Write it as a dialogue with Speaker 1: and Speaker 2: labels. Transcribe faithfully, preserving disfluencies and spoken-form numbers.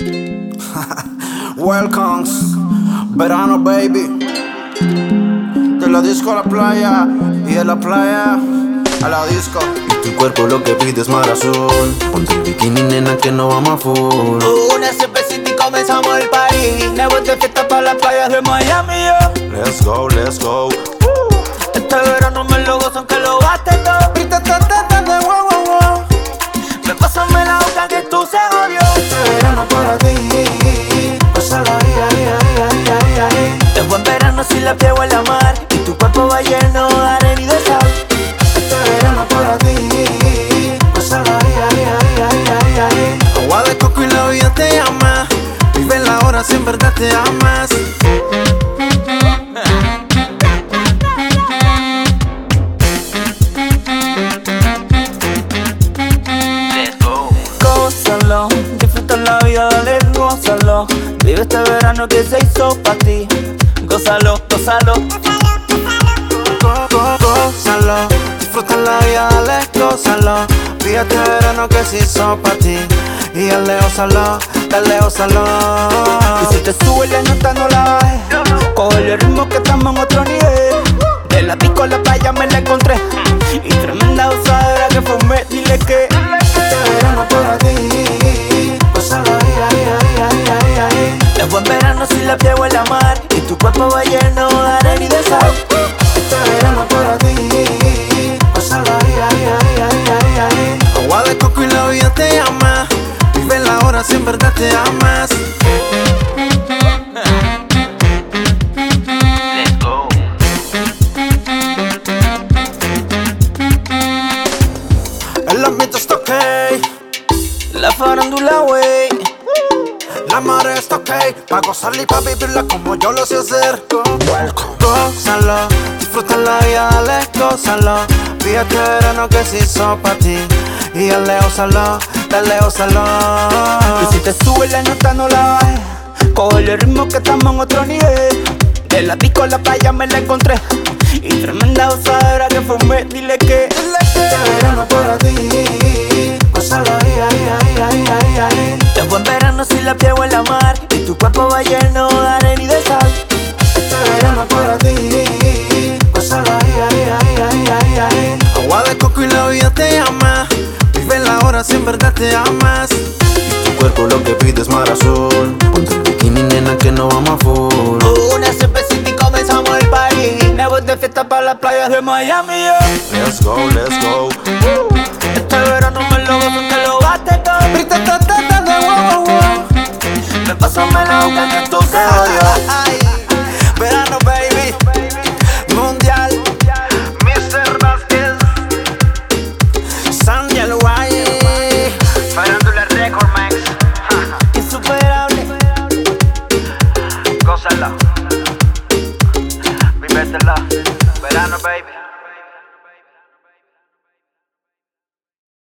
Speaker 1: Welcomes, verano baby. De la disco a la playa y de la playa a la disco.
Speaker 2: Y tu cuerpo lo que pide es mar azul. Ponte el bikini, nena, que no vamos a full.
Speaker 3: Una cervecita y comenzamos el party. Me voy de fiesta para las playas de Miami, yo.
Speaker 2: Let's go, let's go.
Speaker 3: Este verano me lo gozo aunque lo gaste todo.
Speaker 1: Y ta ta ta ta ta wow wow wow.
Speaker 3: Me pásame la boca que tú se jodió.
Speaker 1: Este verano para ti. Pásalo ahí, ahí, ahí, ahí, ahí, ahí.
Speaker 3: Es buen verano si la piel huele a mar y tu cuerpo va lleno de arena y de sal.
Speaker 1: Este verano para ti. Pásalo ahí, ahí, ahí, ahí, ahí, ahí. Agua de coco y la vida te llama. Vive la hora si en verdad te amas.
Speaker 3: Gózalo, disfruta la vida, dale, gózalo. Vive este verano que se hizo pa' ti. Gózalo, gózalo.
Speaker 1: Gózalo, disfruta la vida, dale, gózalo. Vive este verano que se hizo pa' ti. Y dale, gózalo, dale, gózalo.
Speaker 3: Y si te sube la nota no la bajes. Coge el ritmo que estamos en otro nivel. De la disco a la playa me la encontré. Y tremenda usadera que fumé, dile que
Speaker 1: Este verano para ti. Gózalo ahí, ahí, ahí, ahí, ahí, ahí.
Speaker 3: es buen verano si la piel huele a mar y tu cuerpo va lleno de arena y de sal.
Speaker 1: Este verano para ti. Gózalo ahí, ahí, ahí, ahí, ahí, ahí. Agua de coco y la vida te llama. Vive la hora si en verdad te amas. El ambiente está ok,
Speaker 3: La farándula, wey.
Speaker 1: la marea está ok, pa' gozarla y pa' vivirla como yo lo sé hacer. Gózalo, disfruta la vida, dale, gózalo. Fíjate verano que se hizo pa' ti. Y dale, gózalo, dale, gózalo.
Speaker 3: Y si te sube la nota no la bajes. Coge el ritmo que estamos en otro nivel. De la disco a la playa me la encontré. Y tremenda usadera que fumé, dile que
Speaker 1: Este verano para ti. Gózalo ahí, ahí, ahí, ahí, ahí, ahí.
Speaker 3: es buen verano si la piel huele a mar y tu cuerpo va lleno de arena y de sal.
Speaker 1: Este verano para ti. Gózalo ahí, ahí, ahí, ahí, ahí, ahí. Agua de coco y la vida te llama. Vive la hora si en verdad te amas.
Speaker 2: Y tu cuerpo lo que pide es mar azul. Ponte el bikini, nena, que no vamos a full.
Speaker 3: Una cervecita y comenzamos el party. Me voy de fiesta para las playas de Miami, yo.
Speaker 2: Let's go, let's go.
Speaker 3: Este verano me lo gozo que lo gaste todo.